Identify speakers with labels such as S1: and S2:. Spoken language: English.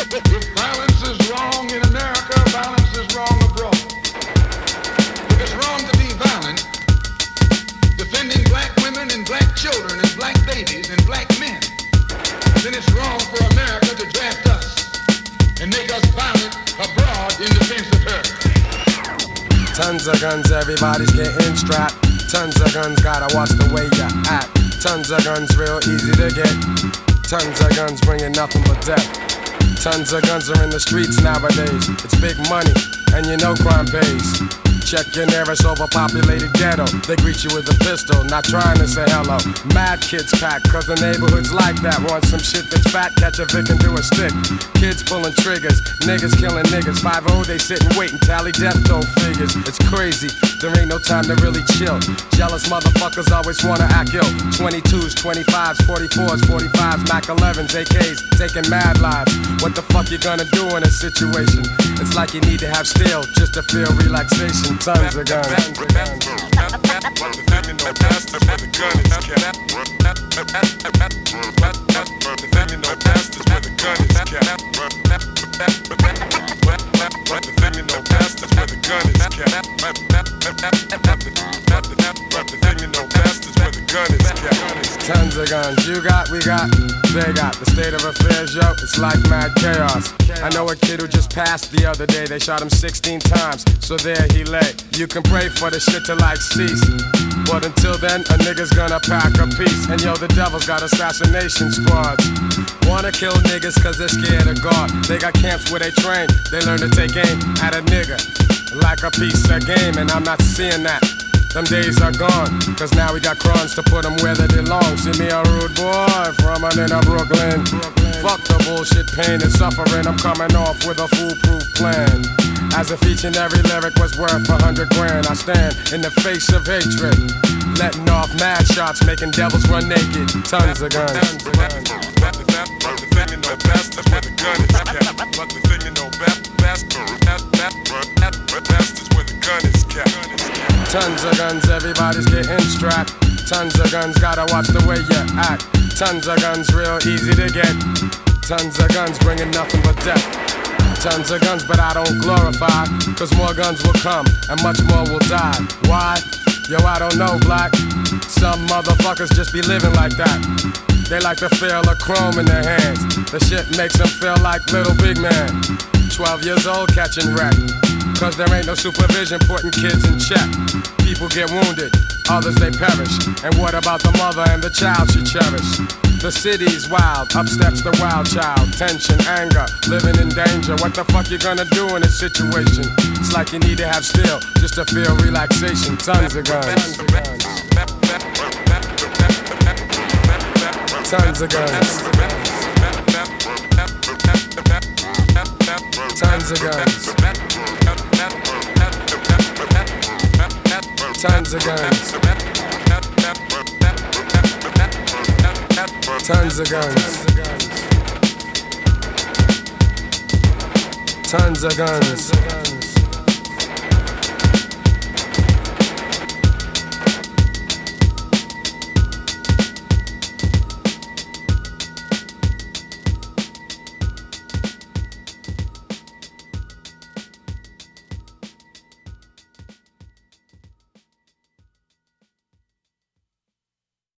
S1: If violence is wrong in America, violence is wrong abroad. If it's wrong to be violent, defending black women and black children and black babies and black men, then it's wrong for America to draft us and make us violent abroad in defense of her.
S2: Tons of guns, everybody's getting strapped. Tons of guns, gotta watch the way you act. Tons of guns, real easy to get. Tons of guns, bringing nothing but death. Tons of guns are in the streets nowadays. It's big money, and you know crime pays. Check your nearest overpopulated ghetto. They greet you with a pistol, not trying to say hello. Mad kids pack, cause the neighborhood's like that. Want some shit that's fat, catch a Vic and do a stick. Kids pulling triggers, niggas killing niggas. 5-0, they sit and wait and tally death toll figures. It's crazy, there ain't no time to really chill. Jealous motherfuckers always wanna act ill. 22s, 25s, 44s, 45s, Mac 11s, AKs, taking mad lives. What the fuck you gonna do in a situation? It's like you need to have steel just to feel relaxation. Tons of guns. Tons of guns, you got, we got, they got. The state of affairs, yo, it's like mad chaos. I know a kid who just passed the other day. They shot him 16 times, so there he lay. You can pray for the shit to like cease, but until then, a nigga's gonna pack a piece. And yo, the devil's got assassination squads. Wanna kill niggas cause they're scared of God. They got camps where they train, they learn to take aim at a nigga like a piece of game, and I'm not seeing that. Them days are gone, cause now we got crowns to put them where they belong. See me a rude boy from under Brooklyn. Fuck the bullshit, pain and suffering. I'm coming off with a foolproof plan. As if each and every lyric was worth 100 grand. I stand in the face of hatred, letting off mad shots, making devils run naked. Tons of guns. Tons of guns, everybody's getting strapped. Tons of guns, gotta watch the way you act. Tons of guns, real easy to get. Tons of guns, bringing nothing but death. Tons of guns, but I don't glorify, cause more guns will come and much more will die. Why? Yo, I don't know, black. Some motherfuckers just be living like that. They like to feel a chrome in their hands. The shit makes them feel like little big man. 12 years old catching wreck, cause there ain't no supervision putting kids in check. People get wounded, others they perish. And what about the mother and the child she cherished? The city's wild, up steps the wild child. Tension, anger, living in danger. What the fuck you gonna do in this situation? It's like you need to have steel just to feel relaxation. Tons of guns. Tons of guns. Tons of guns. Tons of guns. Tons of guns. Tons of guns.